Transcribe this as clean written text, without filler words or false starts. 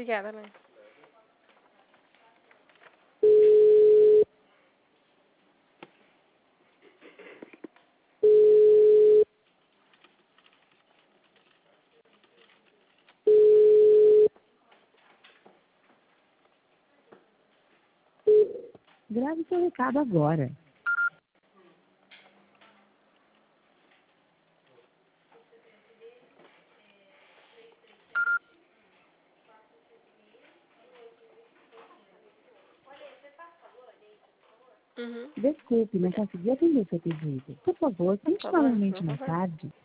Obrigada, mãe. Grave seu recado agora. Uhum. Desculpe, não consegui atender seu pedido. Por favor, tente Por favor, novamente por mais favor. tarde.